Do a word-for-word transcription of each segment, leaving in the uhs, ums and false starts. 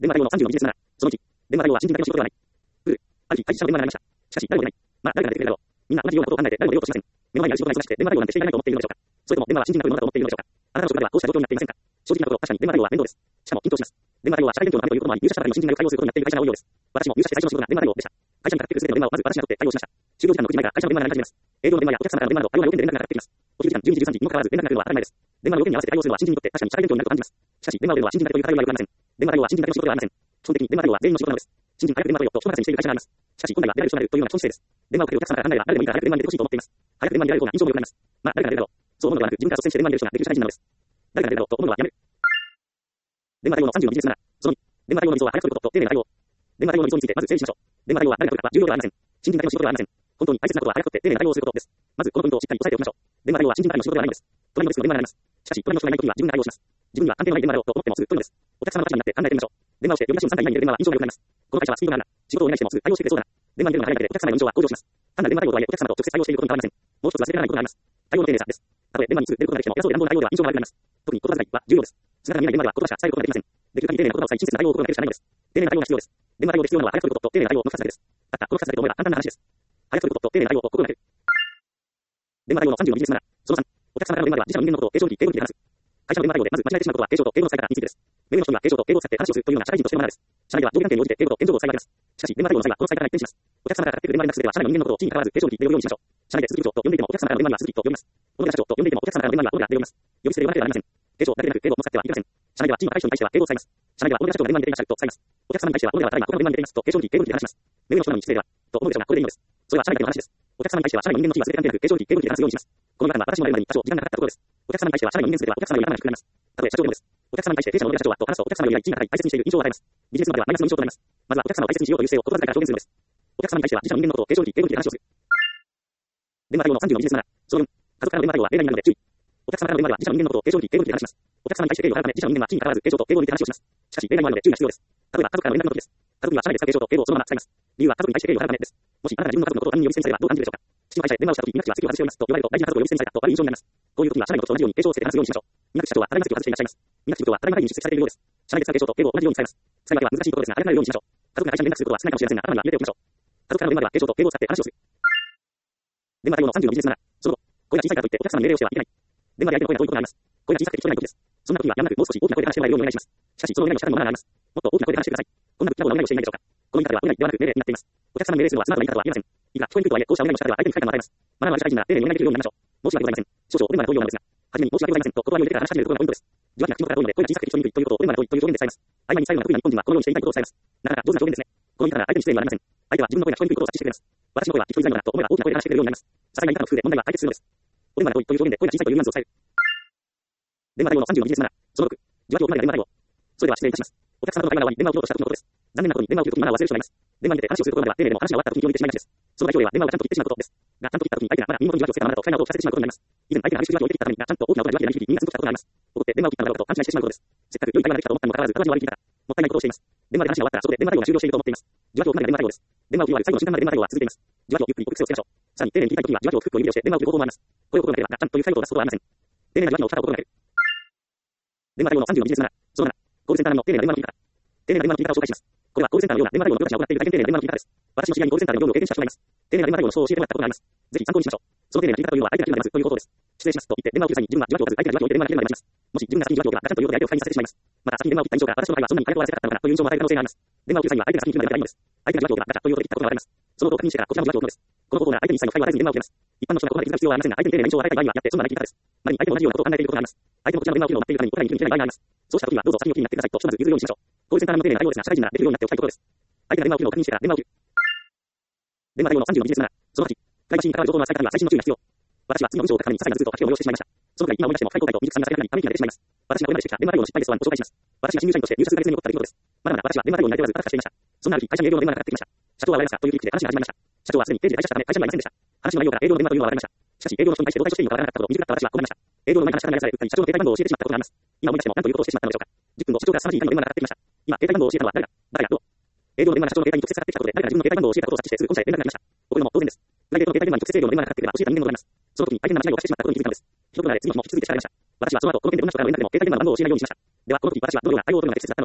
電話対応のさんじゅうのビジネスなら、そのいち、電話対応は新人だけの仕事ではない。プール、ある日、会社の電話が鳴りました。しかし、誰も出ない。まあ、誰が出てくれるだろう。みんな同じようなことを考えて誰も出ようとしません。目の前にある仕事が忙しくて電話対応なんてしていられないと思っているのでしょうか。それとも電話は新人が来るものだと思っているのでしょうか。あなたの職場ではこうした状況になっていませんか。正直なところ、確かに電話対応は面倒です。しかも緊張します。電話対応は社会勉強のためということもあり、入社したばかりの新人が対応することになっている会社が多いようです。私も入社して最初の仕事が電話対応でした。会社にかかってくるすべての電話をまず私が取って対応しました。就業時間のくじまえから会社の電話が鳴り始めます。営業の電話やお客様からの電話など、対応の要件で連絡がかかってきます。お昼時間じゅうにじじゅうさんじにもかかわらず連絡が来るのは当たり前です。電話の要件に合わせて対応するのは新人にとって確かに社会勉強になると感じます。しかし、電話を出るのは新人だけという対応にはよくありません。電話対応は新人だけの仕事ではありません。基本的に電話対応は全員の仕事なのです。新人早く電話対応と人任せにしている会社があります。しかし、本来は出られる人がいるというのが基本姿勢です。電話をかけるお客様から考えれば誰でもいいから早く電話に出てほしいと思っています。早く電話に出られる方が印象も良くなります。まあ、誰が出るだろう。そう思うのではなく、自分から率先して電話に出る人ができる社会人なのです。誰が出るだろうと思うのはやめる。電話対応のさんじゅうのビジネスなら、そのに、電話対応の溝は早く取ることと丁寧な対応。電話対応の溝についてまず整理しましょう。電話対応は誰が取るかは重要ではありません。新人だけの仕事ではありません。本当に大切なことは早く取って丁寧な対応をすることです。まずこのポイントをしっかり押さえておきましょう。電話対応は新人だけの仕事ではないのです。隣のデスクの電話になります。しかし、隣の人がいないときには自分が対応します。自分には関係のない電話だろうと思ってもすぐ取るのです。お客様の立場になって考えてみましょう。電話をして呼び出しをさんかい以内に出る電話は印象が良くなります。この会社はスピードがあるな。仕事をお願いしてもすぐ対応してくれそうだな。電話に出るのが早いだけでお客様の印象は向上します。単なる電話対応とはいえお客様と直接対応していることに変わりません。もう一つ忘れられないことがあります。対応の丁寧さです。たとえ電話にすぐ出ることができても偉そうで乱暴な対応では印象が悪くなります。特に言葉遣いは重要です。姿が見えない電話では言葉しか伝えることができません。できる限り丁寧な言葉を使い親切な対応を心がけるしかないのです。丁寧な対応が必要です。電話対応で必要なのは早く取ることと丁寧な対応のふたつだけです。たったこのふたつだけと思えば簡単な話です。早く取ることと丁寧な対応を心がける。電話対応のさんじゅうのビジネスなら、そのさん、お客様からの電話では自社の人間のことを敬称的敬語的で話す。会社の電話対応でまず間違えてしまうことは敬称と敬語の使い方についてです。目上の人には敬称と敬語を使って話をするというのが社会人としてのマナーです。社内では上下関係に応じて敬語と謙譲語を使い分けます。しかし電話対応の際はこの使い方が一転します。お客様からかかってくる電話になくすれば社内の人間のことを地に関わらず敬称的で呼ぶようにしましょう。社内で鈴木部長と呼んでいてもお客様からの電話には鈴木と呼びます。小野寺社長と呼んでいてもお客様からの電話には小野寺で呼びます。呼び捨てで呼ばなければなりません。敬称だけでなく敬語も使ってはいけません。社内ではチームの対象に対しては敬語を使います。社内では小野寺社長が電話に出ていましたと使います。お客様に対しては小野寺はただいまこの電話に出ていますと敬称的敬語的で話します。目上の人なのに失礼ではと思うでしょうがこれでいいのです。それは社内での話です。お客様に対しては社内の人間の地位は全て関係なく敬称的敬語的で話すようにします。この中では私もやるまでに多少時間がかかったところです。お客様に対しては社内の人間すべてはお客様より頭が低くなります。たとえ社長でもです。お客様に対して弊社の小野寺社長はと話すとお客様よりは地位が高い大切にしている印象を与えます。ビジネスの場ではマイナスの印象となります。まずはお客様を大切にしようという姿勢を言葉遣いから表現するのです。お客様に対しては自社の人間のことを敬称的敬語的で話をする。電話対応のさんじゅうのビジネスなら、そのよん、家族からの電話対応は例外になるので注意。お客様からの電話では自社の人間のことを敬称的敬語的で話します。お客様に対して敬意を払うため自社の人間は地位に関わらず敬称と敬語的で話をします。しかし例外もあるので注意が必要です。例えば家族からの連絡の時です。家族には社内で使う敬称と敬語をそのまま使います。理由は家族に対して敬意を払うためです。もしあなたが自分の家族のことを他人に呼び捨てにされればどう感じるでしょうか。父の会社へ電話をした時に皆口は席を外しておりますと言われると大事な家族を呼び捨てにされたと悪い印象になります。こういう時には社内のことと同じように敬称をつけて話すようにしましょう。皆口社長はただいま席を外していらっしゃいます。皆口部長はただいま会議に出席されているようです。社内で使う敬称と敬語を同じように使います。使い分けは難しいことですが慣れないようにしましょう。家族が会社に連絡することは少ないかもしれませんが頭には入れておきましょう。家族からの電話では敬称と敬語を使って話をする。電話対応のさんじゅうのビジネスなら、その後、声が小さいからといってお客様に命令をしてはいけない。電話で相手の声が遠いことがあります。声が小さくて聞こえない時です。そんな時はやむなくもう少し大きな声で話してもらえるようにお願いします。しかしその願いをしたのもマナーがあります。もっと大きな声で話してください。こんなぶっきらぼうな願いをしていないでしょうか。この言い方はお願いではなく命令になっています。お客様に命令するのはスマートな言い方とは言えません。いくら聞こえにくいとはいえこうしたお願いをしたでは相手に不快感を与えます。マナーのある社会人なら丁寧にお願いできるようになりましょう。申し訳ございません。少々お電話が遠いようなのですが、はじめに申し訳ございませんと断りを入れてから話し始めるところがポイントです。受話器が口元から遠いので声が小さくて聞き取りにくいということをお電話が遠いという表現で伝えます。合間に最後の不意な日本人はこのようにして言いたいことを伝えます。なかなか上手な表現ですね。この言い方なら相手に失礼にはなりません。相手は自分の声が聞こえにくいことを察知してくれます。私の声は聞き取りづらいのだと思えば大きな声で話してくれるようになります。些細な言い方の工夫で問題は解決するのです。お電話が遠いという表現で声が小さいというニュアンスを伝える。電話対応のさんじゅうのビジネスなら、そのろく、受話器を離れた電話対応。それでは失礼いたします。お客様との会話が終わり電話を切ろうとした時のことです。残念なことに電話を切る時にマナーを忘れる人がいます。電話に出て話をするところまでは丁寧でも話が終わった時に気を抜いてしまいがちです。その代表例は電話をちゃんと切ってしまうことです。が、ちゃんと切った時に相手がまだ耳元に受話器をつけたままだと不快な音を聞かせてしまうことになります。以前相手が激しく受話器を切ったためにがちゃんと大きな音で受話器で鳴り響き耳がすごくしたことがあります。怒って電話を切ったのだろうと勘違いしてしまうことです。せっかく良い会話ができたと思ったにもかかわらず私の悪い聞き方。もったいないことをしています。電話で話が終わったらそこで電話対応が終了していると思っています。受話器を離れた電話対応です。電話を切り終わる最後の瞬間まで電話対応は続いています。受話器をゆっくり奥癖をつけましょう。さらに丁寧に切りたい時には受話器をフックを指で押して電話を切る方法もあります。これを心がければガッチャンという最後を出すことはありません。丁寧な受話器の使い方を心がける。電話対応のさんじゅうのビジネスなら、そのなな、コールセンターの丁寧な電話の切り方。丁寧な電話の切り方を紹介します。これはコールセンターのような電話対応の人たちが行っているだけ丁寧な電話の切り方です。私の知り合いにコールセンターでの業務を経験した人がいます。丁寧な電話対応の書を教えてもらったことがあります。ぜひ参考にしましょう。その丁寧な切り方というのは相手が切るまで待つということです。失礼しますと言って電話を切る際に自分は受話器を置かず相手が受話器を置いて電話が切れるまで待ちます。もし自分が先に受話器を置けばガチャンということで相手を不快にさせてしまいます。また先に電話を切った印象から私の場合はそんなに早く終わらせたかったのかなという印象を与える可能性があります。電話を切る際には相手が先に切るまで待てばいいのです。相手が受話器を置けばガチャということで切ったことが分かります。そのことを確認してからこちらも受話器を置くのです。この方法なら相手に一切の不快を与えずに電話を切れます。一般の人がここまで気づく必要はありませんが相手に丁寧な印象を与えたい場合にはやって損なない切り方です。まに相手も同じようなことを考えていることがあります。相手もこちらの電話を切るのを待っているために答えに切るに切れない場合があります。そうした時にはどうぞ先にお切りになってくださいとひとまず譲るようにしましょう。コールセンターの丁寧な対応ですが社会人ならできるようになっておきたいところです。相手が電話を切るのを確認してから電話を切る。電話対応のさんじゅうのビジネスなら、そのはち、プライバシーに関わる情報の扱い方には細心の注意が必要。私は次の文章を書くために些細な図と書きを催してしまいました。そのくらい今思い出しても深い後悔と未熟さがさやかにため息が出てしまいます。私がこれまでしてきた電話対応の失敗ですとご紹介します。私が新入社員として入社数ヶ月に起こった出来事です。まだまだ私は電話対応に慣れておらず、ただしていました。そんなある日、会社に営業の電話がかかってきました。社長は笑いますかという切り口で話が始まりました。社長はすでに定時で退社したため会社にはいませんでした。話の内容から営業の電話というのは分かりました。しかし営業の人に対してどう対処していいのかわからなかったことを未熟だった私は困りました。営業の前に話し方がやらされ、うっかり社長の携帯番号を教えてしまったことがあります。今思い出しても何ということをしてしまったのでしょうか。じゅっぷんご、社長からさんじかんの電話がかかってきました。今、携帯番号を教えたのは誰だ誰がどう営業の電話が社長の携帯に直接かかってきたことで誰が自分の携帯番号を教えたことを察知してすぐ本社へ連絡が来ました。これも当然です。プライベートの携帯電話に直接営業の電話がかかってくれば教えた人間もおられます。その時に相手の間違いを犯してしまったことに気づいたのです。一言ならで次の日も引き続いて調べました。私はその後この件でどんな人からの連絡でも携帯電話の番号を教えないようにしました。ではこの時私はどのような対応を取るのが適切だったのでしょうか。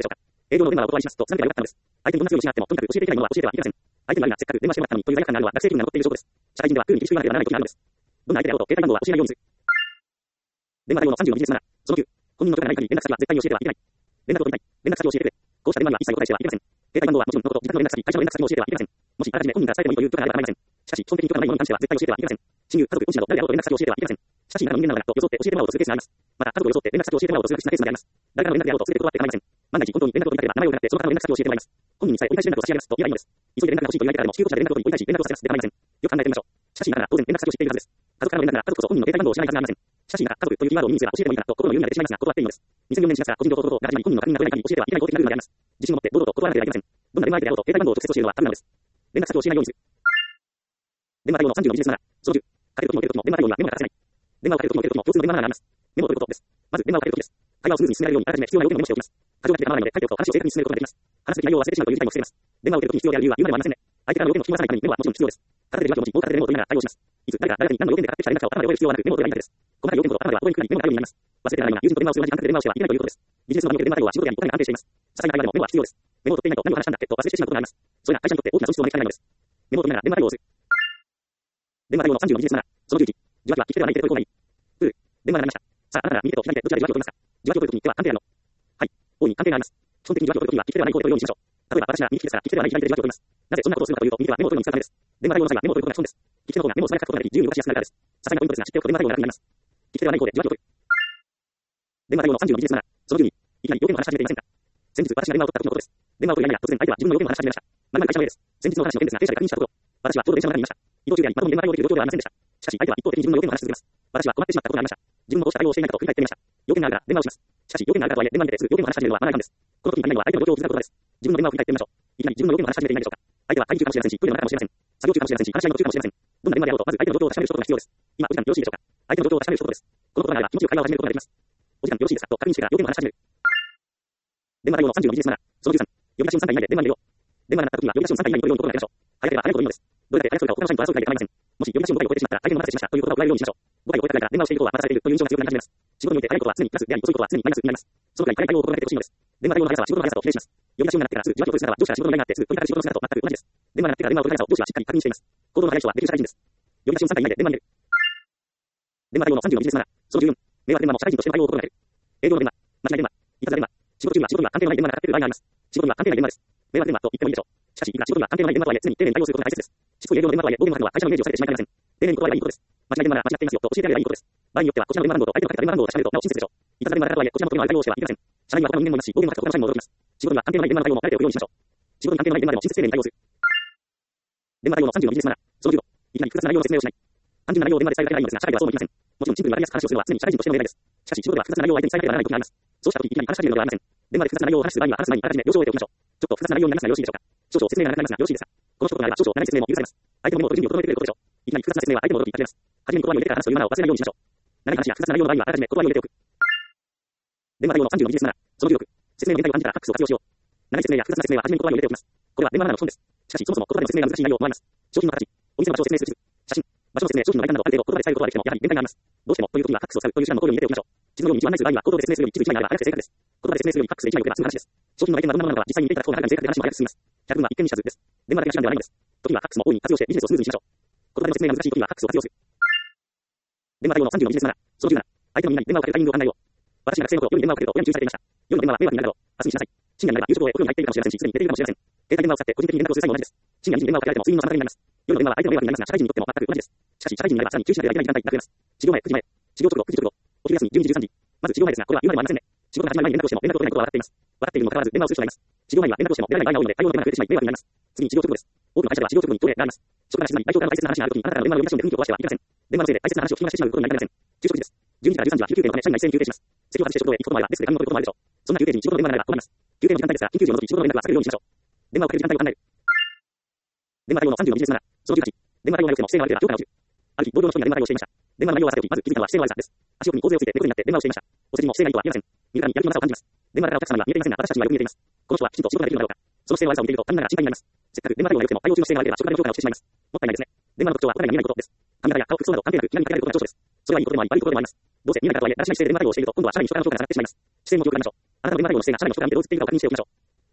営業の電話をお断りしますと、つなげて良かったのです。相手にどんな強い意志があっても、とにかく教えていけないものは教えてはいけません。相手に悪いな、せっかく電話してもらったのにという罪悪感があるのは学生気分が残っている証拠です。社会人では空に厳しく言わなければならない時があるのです。どんな相手であろうと、携帯番号は教えないようにする。電話対応のさんじゅうのビジネスマナー。そのきゅう、本人の許可がない限り連絡先は絶対に教えてはいけない。連絡を取りたい。連絡先を教えてくれ。こうした電話には一切お答えしてはいけません。携帯番号はもちろんのこと、自宅の連絡先、会社の連絡先も教えてはいけません。もしあらかじめ本人から伝えてもいいという許可があれば構いません。しかし、基本的に許可がないものに関しては絶対教えてはいけません。親友、家族、恩師など誰であろうと連絡先を教えてはいけません。しかし、中の人間なのだと装って教えてもらおうとするケースがあります。また、家族を装って連絡先を教えてもらおうとする不審なケースまであります。誰かの連絡であろうと全て断って構いません。万が一本当に連絡を取りたければ名前を伺ってその方の連絡先を教えてもらいます。本人にさえ折り返し連絡を差し上げますと言えばいいのです。急いで連絡が欲しいという相手からでも、救急車で連絡を取り折り返し連絡をさせますで構いません。よく考えてみましょう。しかしながら当然連絡先を知っているはずです。家族からの連絡なら家族こそ本人の携帯番号を知らないはずがありません。しかしながら家族というキーワードを耳にすれば教えてもいいなと心の余裕が出てしまいますが断っていいのです。にせんよねんしがつから個人情報等々が始まり本人の確認が取れない限り教えてはいけない法的なルールがあります。自信を持って堂々と断らなければいけません。どんな電話相手であろうと携帯番号を直接教えるのはダメなのです。連絡先を教えないようにする。電話対応のさんじゅうのビジネスマナー。そのじゅう、かける時も出る時も電話対応にはメモが欠かせない。電話をかける時も出る時も共通の電話マナーがあります。メモを取ることです。まず電話をかける時です。会話をスムーズに進められるようにあらかじめ必要な要件をメモしておきます。過剰な気が回らないので、タイプと話を正確に進めることができます。話すべき内容を忘れてしまうという事態も防げます。電話を受ける時に必要である理由は言うまでもありませんね。相手からの要件を聞き回さないためにメモはもちろん必要です。片手で電話機を持ち、もう片手でメモを取りながら対応します。いつ誰が誰かに何の要件でかかってきた連絡かを頭で覚える必要はなく、メモを取ればいいだけです。細かい要件ほど頭では覚えにくいメモがあるようになります。忘れてないような友人と電話をする同じ感覚で電話をしてはいけないということです。ビジネスの場における電話対応は仕事やお金が安定しています。些細な会話でもメモは必要です。メモを取っていないと何を話したんだっけと忘れてしまうことがあります。それが会社にとって大きな損失を招きかねないのです。メモを取りながら電話対応をする。電話対応のさんじゅうのビジネスマナー。そのじゅういち、受話器は利き手ではない手で取り込むがいい。に、電話が鳴りました。さあ、あなたなら右手と左手どちらで受話器を取りますか？受話器を取るときに手は関係あるの？はい。大いに関係があります。基本的に受話器を取るときには利き手ではない方で取るようにしましょう。例えば私なら右利きですから利き手ではない左手で受話器を取ります。なぜそんなことをするかというと、右手はメモを取るのに使うためです。電話対応の際はメモを取ることが基本です。利き手の方がメモを素早く書くことができ、自由に動かしやすくなるからです。些細なポイントですが知っておくと電話対応が楽になります。利き手ではない方で受話器を取る。電話対応のさんじゅうのビジネスマナー。そのじゅうに、いきなり要件を話し始めていませんか？先日私が電話を取った時のことです。電話を取りながら突然相手は自分の要件を話し始めました。まるまる会社の例です。先日の話の件ですが弊社で確認したところ、私はちょうど電車の中にいました。移動中であり、まともに電話対応できる状況ではありませんでした。しかし相手は一方的に自分の要件を話し続けます。私は困ってしまったことがありました。自分もどうした対応をしていないかと振り返ってみました。要件があるから電話をします。しかし要件があるからとはいえ電話に出てすぐ要件を話し始めるのはマナー違反です。この時に足りないのは相手の状況を気づくことです。自分の電話を振り返ってみましょう。いきなり自分の要件を話し始めていないでしょうか。相手は会議中かもしれませんし、トイレの中かもしれません。作業中かもしれませんし、話し合いの途中かもしれません。どんな電話であろうとまず相手の状況を確かめることが必要です。今お時間よろしいでしょうか。相手の状況を確かめることです。このことがあれば気持ちよく会話を始めることができます。お時間よろしいですかと確認してから要件を話し始める。電話対応のさんじゅうのビジネスマナー。そのじゅうさん、呼び出し音さん回以内で電話に出よう。電話が鳴った時には呼び出し音さん回以内に取るように心がけましょう。早ければ早いほどいいのです。どれだけ早く取るか他の社員と争うくらいで構いません。もし呼び出し音ごかいを超えてしまったら相手の待たせしましたという言葉を加えるようにしましょう。ごかいを超えたくらいから電話をしていることは待たされているという印象が強くなり始めます。仕事において早いことは常にプラスであり、遅いことは常にマイナスになります。そのくらい早い対応を心がけてほしいのです。電話対応の速さは仕事の速さと比例します。呼び出し音が鳴ってからすぐ受話器を取る姿は上司から仕事の依頼があってすぐ取り掛かる仕事の姿と全く同じです。電話が鳴ってから電話を取る速さを上司はしっかり確認しています。行動の速い人はできる社会人です。呼び出し音さん回以内で電話に出る。電話対応のさんじゅうのビジネスマナー。そのじゅうよん、迷惑電話も社会人としての対応を心がける。営業の電話、間違い電話、いたずら電話、仕事中には仕事には関係のない電話がかかっている場合があります。仕事には関係ない電話です。迷惑電話と言ってもいいでしょう。しかし、いくら仕事には関係のない電話とはいえ、常に丁寧に対応することが大切です。しつこい営業の電話とはいえ、暴言を吐くのは会社のイメージを下げてしまいかねません。丁寧に断ればいいことです。間違い電話なら間違っていますよと教えてあげればいいことです。場合によっては、こちらの電話番号と相手のかけた電話番号を確かめるとなお親切でしょう。いたずら電話だとはいえ、こちらの電話で対応してはいけません。社内には他の人間もいますし、暴言を吐く他の社員も驚きます。仕事には関係のない電話の対応も慣れておくようにしましょう。仕事に関係のない電話でも親切丁寧に対応する。電話対応のさんじゅうのビジネスマナー。そのじゅうご、いきなり複雑な内容の説明をしない。単純な内容を電話で伝えられないのですが、社会ではそうもいきません。もちろんシンプルにわかりやすく話をするのは常に社会人としての例題です。しかし仕事では複雑な内容を相手に伝えなければならない時があります。そうした時いきなり話し始めるのではありません。電話で複雑な内容を話す場合には話す前にあらかじめ了承を得ておきましょう。ちょっと複雑な内容になりますがよろしいでしょうか。少々説明が長くなりますがよろしいですか。この一言があれば少々長い説明も許されます。相手のメモを取る準備を整えてくれることでしょう。いきなり複雑な説明は相手の驚きにかけます。初めに言葉に入れてから話すというマナーを忘れないようにしましょう。長い話や複雑な内容の場合にはあらかじめ言葉に入れておく。電話対応のさんじゅうのビジネスマナー。そのじゅうろく、説明の限界を感じたらファックスを活用しよう。長い説明や複雑な説明は初めに言葉に入れておきます。これは電話マナーの基本です。しかしそもそも言葉での説明が難しい内容を思われます。商品の形、お店の場所を説明する地図、写真、場所の説明、商品の内容などある程度言葉で伝えることができてもやはり限界があります。どうしてもという時にはファックスを使うという手段も考慮に入れておきましょう。地図のように道を案内する場合には口頭で説明するより地図一枚あれば早くて正確です。言葉で説明するよりファックスで一枚送れば済む話です。商品の内見はどんなものなのかは実際に見ていただく方がはるかに正確で話も早く進みます。百分は一見にしかずです。電話だけが手段ではないのです。時にはファックスも大いに活用してビジネスをスムーズにしましょう。言葉での説明が難しい時にはファックスを活用する。電話対応のさんじゅうのビジネスマナー。そのじゅうなな、相手のみんなに電話をかけるタイミングを考えよう。私が学生の頃、夜に電話をかけると親に注意されていました。夜の電話は迷惑になるだろう。明日にしなさい。深夜になれば夕食後へお風呂に入っているかもしれませんし、すでに寝ているかもしれません。携帯電話を使って個人的に連絡をする際も同じです。深夜に電話をかけられても睡眠の妨げになります。夜の電話は相手の迷惑になりますが、社会人にとっても全く同じです。しかし、社会人になればさらに注意しなければいけない時間帯が増えます。始業前、くじまえ。始業直後、くじ直後。お昼休み、じゅうにじ、じゅうさんじ。まず始業前ですが、これは言うまでもありませんね。仕事が始まる前に連絡をしても連絡を取れないことは分かっています。分かっているにもかかわらず電話をする人がいます。始業前には連絡をしても出られない場合が多いので、対応の手間が増えてしまい迷惑になります。次に始業直後です。多くの会社では始業直後にトイレがあります。職場が静まり、代表からの大切な話があるときに、あなたからの電話を呼び出しで雰囲気を壊してはいけません。電話のせいで大切な話を聞き逃してしまうことになりかねません。昼食時です。じゅうにじからじゅうさんじは休憩のため社員が一斉に休憩します。席を外して食堂へ行くこともあれば、デスクで紙を取ることもあるでしょう。そんな休憩時に仕事の電話が鳴れば困ります。休憩の時間帯ですが、緊急時を除き仕事の連絡は避けるようにしましょう。電話をかける時間帯を考える。電話対応のさんじゅうのビジネスマナー。そのじゅうはち、電話対応が良くても不正が悪ければ評価が落ちる。ある日、同僚の人にが電話対応をしていました。電話の内容はさておき、まず気づいたのは姿勢の悪さです。足奥に大勢をついて猫になって電話をしていました。お世辞も不正がいいとは言えません。見るからにやる気のなさを感じます。電話からお客様には見えていませんが、私たちにはよく見えています。この人はきちんと仕事ができるのだろうか。その姿勢の悪さを見ていると他人ながら心配になります。せっかく電話対応が良くても対応中の姿勢が悪ければ職場の評価が落ちてしまいます。もったいないですね。電話の特徴は他には見えないことです。髪型や顔、服装など関係なく気軽にかけられることが長所です。それはいいことでもあり、悪いことでもあります。どうせ見えないからとはいえ、だらしない姿勢で電話対応をしていると、今度は社内の職場の評価が下がってしまいます。姿勢も良くなりましょう。あなたの電話対応の姿勢が社内の職場にどう映っているかを確認しておきましょう。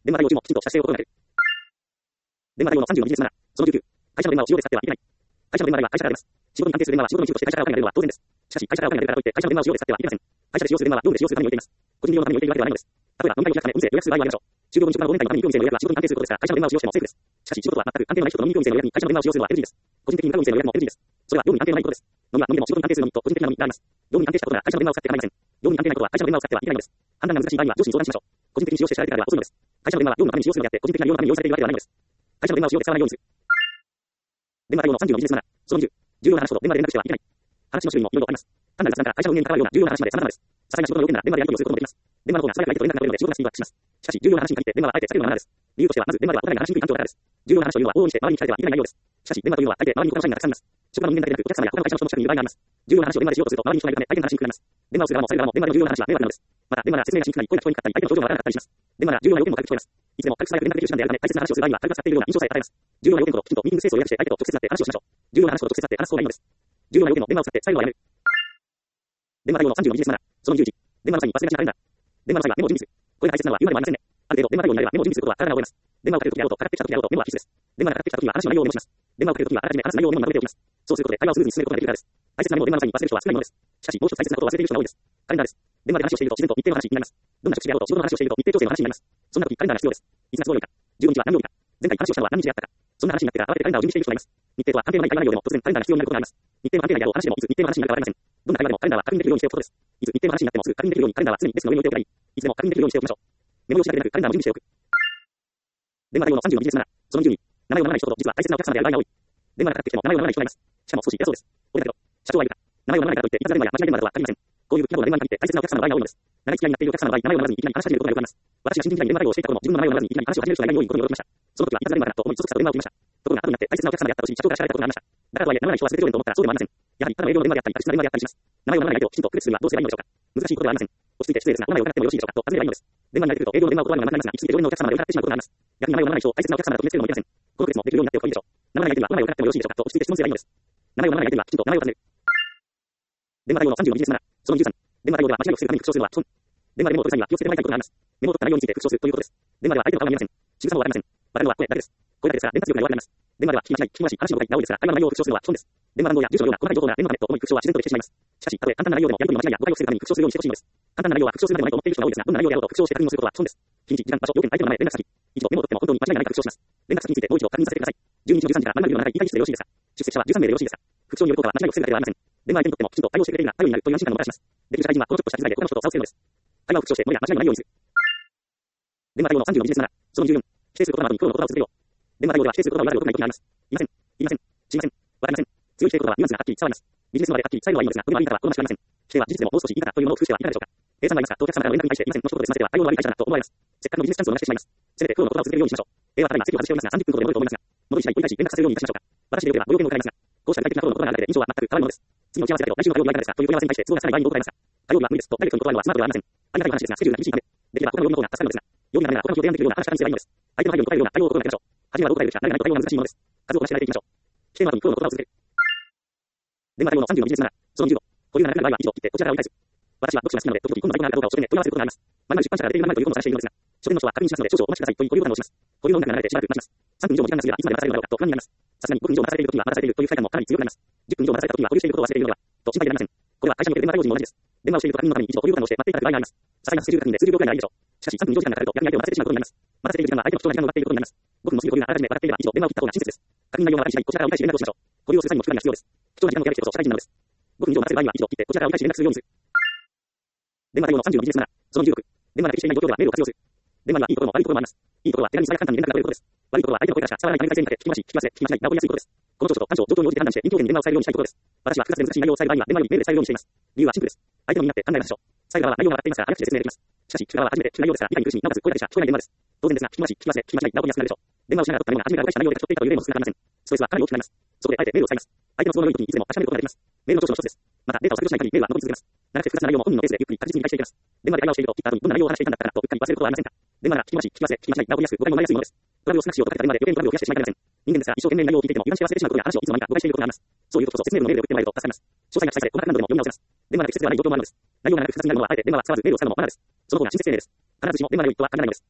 電話対応中もきちんとした姿勢を心がける。電話対応のさんじゅうのビジネスマナー。そのじゅうきゅう。会社の電話を使用で使ってはいけない。会社の電話では会社から出ます。仕事に関係する電話は仕事の一部として会社からお金が出るのは当然です。しかし、会社からお金が出るからといって会社の電話を使用で使ってはいけません。会社で使用する電話は業務で使用するために置いています。個人利用のために置いているわけではないのです。例えば、飲み会を開くためお店で予約する場合はやめましょう。就業分出版の飲み会のために行くお店の予約は仕事に関係することですから、会社の電話を使用してもセーフです。しかし、仕事とは全く関係のない人と飲みに行くお店の予約に会社の電話を使用するのは エヌジー です。個人的に向かうお店の予約も エヌジー です。それは業務に関係のないことです。飲みは飲みでも仕事に関係する飲みと個人的な飲みがあります。業務に関係したことなら会社の電話を使って構いません。業務に関係ないことは会社の電話を使ってはいけないのです。判断が難しい場合には上司に相談しましょう。個人的に使用して知られてからでは遅いのです。会社の電話は業務のために使用するのであって、個人的な利用のために用意されているわけではないのです。会社の電話を使用で使わないようにする。電話対応のさんじゅうのビジネスマナー。そのにじゅう。重要な話ほど電話で連絡してはいけない。話の種類もいろいろあります。単なる雑談から会社の運営に関わるような重要な話まで様々です。些細な仕事の要件なら電話でやり取りをすることもできます。電話の方が素早く相手と連絡が取れるので仕事がスピードアップします。しかし、重要な話に限って電話はあえて避けるのがマナーです。理由としては、まず電話ではお互いが話しにくい環境があるからです。重要な話というのは往々にして周りに聞かれてはいけない内容です。しかし、電話というのは相手、周りに他の社員がたくさんいます。職場の人間だけでなく、お客様や他の会社の人も近くにいる場合があります。重要な話を電話でしようとすると周りに人がいるため相手の話にくくなります。電話をする側もされる側も電話での重要な話は迷惑なのです。また、電話では説明がしにくくなり、声が聞こえにくかったり、相手の表情がわからなかったりします。電話では重要な要件も軽く聞こえます。いつでも軽く素早く連絡できる手段であるため、大切な話をする場合には軽く使っているような印象さえ与えます。重要な要件ほどきちんとミーティングスペースを予約して相手と直接会って話をしましょう。重要な話ほど直接会って話す方がいいのです。重要な要件の電話を使って最後はやめる。電話対応のさんじゅうのビジネスマナー。そのじゅういち。電話の際に忘れがちなカレンダー。電話の際はメモを準備する。これが大切なのは言うまでもありませんね。ある程度電話対応になればメモを準備することは体が覚えます。電話をかけるときやろうとかかってきたときやろうとメモは必須です。電話がかかってきたときは話の内容をメモします。電話をかけるときはあらかじめ話す内容をメモにまとめておきます。そうすることで会話をスムーズに進めることができるからです。大切なメモを電話の際に忘れる人は少ないものです。しかし、もう一つ大切なことを忘れている人が多いです。カレンダーです。電話で話をしていると自然と日程の話になります。どんな職種であろうと仕事の話をしていると日程調整の話になります。そんな時カレンダーが必要です。いつが都合よいか。じゅうごにちは何曜日か。前回話をしたのは何日であったか。そんな話になってから慌ててカレンダーを準備している人がいます。日程とは関係のない会話内容でも突然カレンダーが必要になることがあります。日程の関係ないであろう話でもいつ日程の話になるかわかりません。どんな会話でもカレンダーは確認できるようにしておくことです。いつ日程の話になってもすぐ確認できるようにカレンダーは常にデスクの上に置いておけばいい。いつでも確認できるようにしておきましょう。メモ用紙だけでなくカレンダーも準備しておく。電話対応のさんじゅうのビジネスマナー。そのにじゅうに。名前を名乗らない人と実は大切なお客様である場合が多い。電話がかかってきても名前を名乗らない人がいます。しかも少し偉そうです。俺だけど、社長はいるか。名前を名乗らないからといっていたずら電話や間違い電話とは限りません。こういう不規模な電話に限って大切なお客様の場合が多いのです。長い付き合いになっているお客様の場合、名前を名乗らずにいきなり話し始めることがよくあります。私が新人時代に電話対応をしていた頃も自分の名前を名乗らずにいきなり話を始める人がいないように心に驚きました。その時はいたずら電話だと思い、そそくさと電話を切りました。ところが後になって大切なお客様であったと知り、社長から知られたことがありました。だからとはいえ名乗らない人は全て上手と思ったらそうでもありません。やはりただの営業の電話であったり、大切な電話であったりします。名前を名乗らない相手をきちんと区別するにはどうすればいいのでしょうか。難しいことではありません。落ち着いて失礼ですが、お名前を伺ってもよろしいでしょうかと尋ねればいいのです。電話に慣れてくると営業の電話を断るのがなくなりますが、行き過ぎて常連のお客様まで疑ってしまうことがあります。逆に名前を名乗らない人を大切なお客様だと決めつけるのもいけません。この区別もできるようになっておくといいでしょう。名前を名乗らない相手にはお名前を伺ってもよろしいでしょうかと落ち着いて質問すればいいのです。名前を名乗らない相手にはきちんと名前を尋ねる。電話対応のさんじゅうのビジネスマナー。そのにじゅうさん。電話対応では間違いをするために復唱するのは基本。電話でメモを取る際には気をつけてもらいたいことがあります。メモを取った内容について復唱するということです。電話では相手の顔が見えません。仕草もわかりません。わかるのは声だけです。声だけですから連絡力が弱くなります。電話では聞き間違い、聞き回し、話の誤解が多いですから、会話の内容を復唱するのは基本です。電話番号や住所のような細かい情報なら念のためと思い復唱は自然とできてしまいます。しかし、たとえ簡単な内容でもやり取りの間違いや誤解を防ぐために復唱するようにしてほしいのです。簡単な内容は復唱するまでもないと思っている人が多いですが、どんな内容であろうと復唱して確認をすることは基本です。日にち、時間、場所、要件、相手の名前、連絡先。一度メモを取っても本当に間違いがないか復唱します。連絡先についてもう一度確認させてください。じゅうににちのじゅうさんじから〇〇のななかい言いたい室でよろしいですか。出席者はじゅうさんめいでよろしいですか。復唱による効果は間違いを防ぐだけではありません。電話相手にとってもきちんと対応してくれているが、頼りになるという安心感をもたらします。できる社会人はこのちょっとした気遣いで他の人と差をつけるのです。会話を復唱して無理や間違いのないようにする。電話対応のさんじゅうのビジネスマナー。そのにじゅうよん。否定することなどに苦労の言葉を続けるよう。電話対応では否定することが言われることがないことにあります。いません。いません。知りません。わかりません。強い否定言葉はニュアンスがはっきり伝わります。ビジネスの場ではっきり伝えるのはいいのですが、これはいい方は好ましくありません。否定は事実でももう少しいい方というものを工夫してはいかがでしょうか。A さんがいますかとお客様からの連絡に対していませんの一言で済ませては対応の悪い会社だと思われます。せっかくのビジネスチャンスを逃してしまいます。せめて苦労の言葉を続けるようにしましょう。A はただ今席を外しておりますがさんじゅっぷんほどで戻ると思いますが、戻り次第折り返し連絡させるようにいたしましょうか。私でよければご用件を伺いますが、こうした具体的な苦労のことがあるだけで印象は全く変わるものです。次の打ち合わせだけど来週の火曜日はいかがですかという問い合わせに対して都合がつかない場合にどう答えますか。火曜日は無理ですとダイレクトに断るのはスマートではありません。ありがたい話ですが、スケジュールが厳しいため、できれば他の曜日の方が助かるのですが、曜日がないなら他の日を提案できるような話し方にすればいいのです。相手の配慮に応えるような対応を心がけましょう。初めはどう答えるか慣れがないと対応が難しいものです。数をこなして慣れていきましょう。否定の後に苦労の言葉を続ける。電話対応のさんじゅうのビジネスマナー。そのにじゅうご。保留がなくなる場合は以上切ってこちらから折り返す。私は読書が好きなので、時々こんな在庫があるかどうかを書店で問い合わせることがあります。まるまる出版社から出ている名前ということを探しているのですが、書店の人は確認しますので少々お待ちくださいという保留ボタンを押します。保留の音楽が流れてしばらく待ちます。さんぷん以上も時間が過ぎればいつまで待たされるのだろうかと不安になります。さすがにごふん以上待たされている時には待たされているという不快感もかなり強くなります。じゅっぷん以上待たされた時には保留していることを忘れているのではと心配になりません。これは会社における電話対応時も同じです。電話をしていると確認のために一度保留ボタンを押して待っていただく場合があります。些細なスケジュール確認で数十秒くらいならいいでしょう。しかしさんぷん以上時間がかかると逆に相手を待たせてしまうことになります。待たせている時間は相手の貴重な時間を奪っていることになります。ごふんも過ぎる保留があらかじめ分かっていれば以上電話を切った方が親切です。確認内容が分かり次第こちらから折り返し連絡をしましょう。保留をする際にも機会が必要です。貴重な時間をやる人こそ社会人なのです。ごふん以上待たせる場合には以上切ってこちらから折り返し連絡するようにする。電話対応のさんじゅうのビジネスマナー。そのじゅうろく。電話が適していない状況ではメールを活用する。電話にはいいところも悪いところもあります。いいところは手紙に最短に連絡が取れることです。悪いところは相手の声からしか伝わらないために回線にかけ、聞き回し、聞きませ、聞きましない、直りやすいことです。この長所と短所を状況に応じて判断して、臨機応変に電話を伝えるようにしたいことです。私は複雑で難しい内容を伝える場合には電話よりメールで伝えるようにしています。理由はシンプルです。相手の身になって考えましょう。伝える側は内容が分かっていますから早口で説明できます。しかし、聞く側は初めて聞く内容ですから理解に苦しみ、なおかつ声だけしか聞こえない電話です。当然ですが、聞き回し、聞きませ、聞きましない、直りやすくなるでしょう。電話をしながら取ったような初めから理解した内容で書き取っていたという例も少なくありません。ストレスはかなり大きくなります。そこであえてメールを使います。相手の都合の良い時にいつでも確かめることができます。メールの長所の一つです。また、データを削除しない限りメールは残り続けます。長くて複雑な内容も本人のペースでゆっくり確実に理解していきます。電話で会話をしていると切った後にどんな内容を話していたんだったかなとうっかり忘れることはありませんか。電話なら聞き回し、聞きませ、聞きましない、直りやすく誤解も生まれやすいものです。トラブルを少なくしようとかけた電話で余計にトラブルを増やしてしまいかねません。人間ですが一生懸命内容を聞いていても油断して忘れてしまうことや話をいつの間にか誤解していることがあります。そういうことこそ説明文のメールで送ってもらえると助かります。詳細が記載され細かく何度でも読み直せます。電話が適切ではない状況もあるのです。内容が長く複雑になるのはあえて電話は使わずメールを使うのもマナーです。その方が親切丁寧です。必ずしも電話が良いとは限らないのです。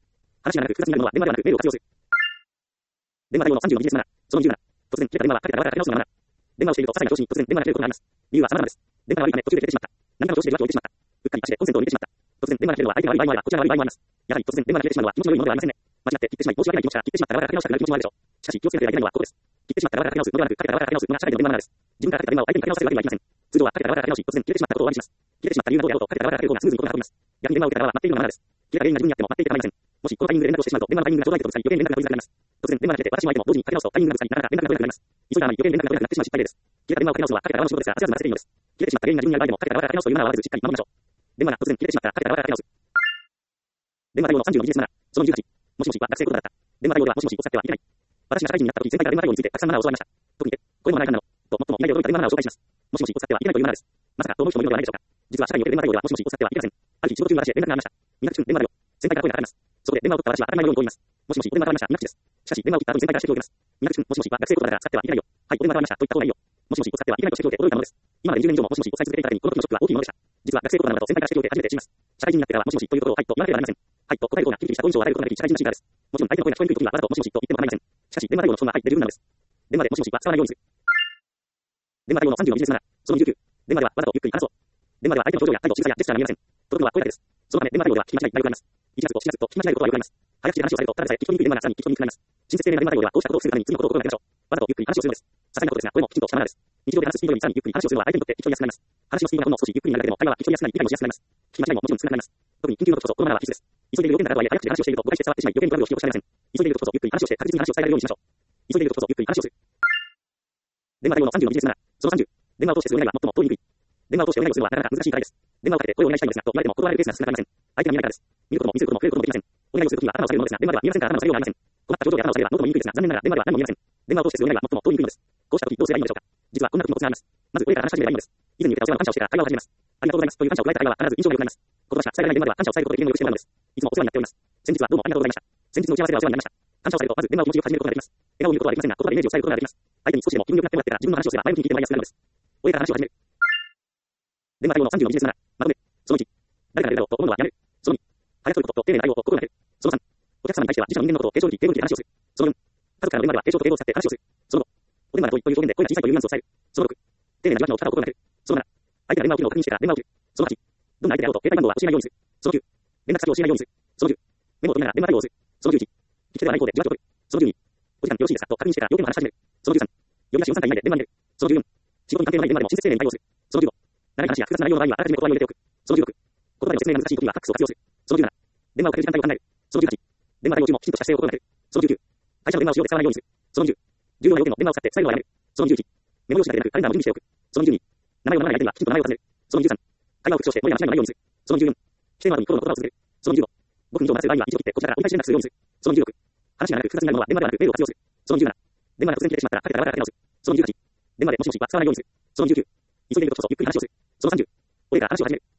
話が長く複雑になるのは電話ではなくメールを活用する。電話対応のさんじゅうのビジネスマナー。そのにじゅうなな。突然、切れた電話はかけた側からかけ直すのがマナー。電話をしていると、些細な調子に突然電話が切れることがあります。理由は様々です。電話が悪いため途中で切れてしまった。何かの調子で受話器を置いてしまった。うっかり足でコンセントを抜いてしまった。突然電話が切れるのは相手が悪い場合もあれば、こちらが悪い場合もあります。やはり突然電話が切れてしまうのは気持ちの良いものではありませんね。間違って切ってしまい申し訳ない気持ちから切ってしまった側からかけ直したくなる気持ちもあるでしょう。しかし気をつけなければいけないのはここです。切ってしまった側からかけ直すのではなく、かけた側からかけ直すのが社会の電話マナーです。自分からかけた電話を相手にかけ直せるわけにはいきません。通常はかけた側からかけ直し、突然切れてしまったことをお詫びします。切れてしまった理由がどうであろうと、かけた側からかける方がスムーズに事が運びます。逆に電話を受けた側は待っているのがマナーです。切れた原因が自分にあっても待っていて構いません。もしこのタイミングで連絡をしてしまうと、電話のタイミングがちょうどいいとぶつかり、余計に連絡が取りづらくなります。突然電話が切れて私も相手も同時にかけ直すとタイミングがぶつかり、なかなか連絡が取れなくなります。急いだあまり余計に連絡が取れなくなってしまう失敗例です。切れた電話をかけ直すのはかけた側の仕事ですが、焦らずならせていいのです。切れてしまった原因が自分にある場合でもかけた側からかけ直すというマナーは忘れずしっかり守りましょう。電話が突然切れてしまったらかけた側からかけ直す。電話対応のさんじゅうのビジネスマナー。そのじゅうはち。もしもしは学生言葉だった。電話対応ではもしもしを使ってはいけない。私が社会人になった時、前回から電話対応についてたくさんマナーを教わりました。特にて、これもマナー違反なのと、最も意外で驚いた電話マナーを紹介します。もしもしを使ってはいけないというマナーです。まさかと思う人もいるのではないでしょうか。実は社会における電話対応ではもしもしを使ってはいけません。ある日仕事中に私へ連絡がありました。みなきくん電話だよ。先輩から声がかかります。そこで電話を取った私は当たり前のようにこう言います。もしもしお電話がかかりました。みなきです。しかし電話を切った後に先輩から指摘を受けます。みなきくん、もしもしは学生言葉だから使ってはいけないよ。はい、お電話がかかりました。といった方がいいよ。もしもしを使ってはいけないと指摘を受け驚いたものです。今までにじゅうねん以上ももしもしを使い続けていただけにこの時のショックは大きいものでした。実は学生言葉などと先輩から指摘を受け初めて知ります。社会人になってからはもしもしということをはいと言わなければなりません。はいと答える方がキリキリした語彙上を与えることができ社会人らしいからです。もちろん相手の声が聞こえにくい時はわざともしもしと言っても構いません。しかし電話対応の質問ははいで十分なのです。電話でもしもしは使わないようにする。電話対応のさんじゅうのビジネスマナー。そのじゅうきゅう。電話ではわざとゆっくり話そう。電話では相手の表情や態度、仕草やジェスチャーが見えません。届くのは声だけです。そのため電話対応では聞き間違いがよくあります。いち発としち発と聞き間違えることはよくあります。早口で話をされるとただでさえ聞き取りにくい電話がさらに聞き取りにくくなります。親切丁寧な電話対応ではこうしたことを防ぐために次のことを心がけましょう。わざとゆっくり話をするのです。些細なことですが、これもきちんとしたマナーです。日常で話すスピードよりさらにゆっくり話をするのは相手にとって聞き取りやすくなります。話のスピードがほんの少しゆっくりになるだけでも会話は聞き取りやすくなり理解もしやすくなります。聞き間違いももちろん少なくなります。特に緊急の時こそこのマナーは必須です。急いでいる要点だからとはいえ早口で話をしていると誤解して伝わってしまい余計にトラブルを引き起こしかねません。急いでいる時こそゆっくり話をして確実に話を伝えられるようにしましょう。急いでいる時こそゆっくり話をする。電話対応のさんじゅうのビジネスマナー。そのさんじゅう。電話を通してするお願いは最も通りにくい。電話を通してお願いをするのはなかなか難しい課題です。電話をかけて声をお願いしたいのですがと言われても断られるケースが少なくありません。相手が見えないからです。見ることも見せることも触れることもできません。お願いをするときには頭を下げるのですが、電話では見えませんから頭を下げるようはありません。困った表情で頭を下げれば喉も言いにくいですが、残念ながら電話では何も言えません。電話を通してするお願いは最も通りにくいのです。こうしたときどうすればいいのでしょうか。実はこんな時のコツがあります。まず上から話し始めればいいのです。以前に受けたお世話の感謝をしてから会話を始めます。ありがとうございますという感謝を加えた会話は必ず印象が良くなります。言葉しか伝えられない電話では感謝を伝えることで機嫌を良くしてもらうのです。いつもお世話になっております。先日はどうもありがとうございました。先日の打ち合わせではお世話になりました。感謝をされるとまず電話を気持ちよく始めることができます。笑顔を見ることはできませんが、言葉でイメージを伝えることができます。相手に少しでも気分よくなってもらってから自分の話をすれば前向きに聞いてもらいやすくなるのです。上から話を始める。電話対応のさんじゅうのビジネスマナー。まとめ。そのいち。誰から出るだろうと思うのはやめる。そのに。早く取ることと丁寧な対応を心がける。そのさん。お客様に対しては自社の人間のことを継承力、敬語力で話をする。そのよん。家族からの電話では継承と敬語を使って話をする。そのご。お電話だという表現で声が小さいというニュアンスを伝える。そのろく。丁寧な受話器の置き方を心がける。そのなな。相手が電話を切るのを確認してから電話を切る。そのはち。どんな相手であろうと携帯番号は教えないようにする。そのきゅう。連絡先を教えないようにする。そのじゅう。メモを取りながら電話対応をする。そのじゅういち。聞き手ではない方で受話器を取る。そのじゅうに。お時間よろしいですかと確認してから要点を話し始める。そのじゅうさん。呼び出しをさんかい以内で電話に出る。そのじゅうよん。仕事に関係のない電話でも親切丁寧に対応する。そのじゅうご。長い話や複雑な内容の場合にはあらかじめ断りを入れておく。そのじゅうろく。言葉での説明が難しい時にはファックスを活用する。そのじゅうなな。電話をかける時間帯を考える。そのじゅうはち。電話対応中もきちんとした姿勢を心がける。そのじゅうきゅう。会社の電話を使用で使わないようにする。そのじゅう。重要な要点の電話を使って最後はやめる。そのじゅういち。メモ用紙だけでなくカレンダーも準備しておく。そのじゅうに。名前を名前相手にはきちんと名前を尋ねる。そのじゅうさん。会話を口として無理な間違いがないようにする。そのじゅうよん。否定の後に心の言葉を続ける。そのじゅうご。ごふん以上待つ場合には一度切ってこちらから折り返し連絡するようにする。そのじゅうろく。話が長く複雑になるのは電話ではなくメールを活用する。そのじゅうなな。電話が突然切れてしまったらかけた側からかけ直す。そのじゅうはち。電話でもしもしは使わないようにする。そのじゅうきゅう。急いでいるとこそゆっくり話をする。そのさんじゅう。お礼から話を始める。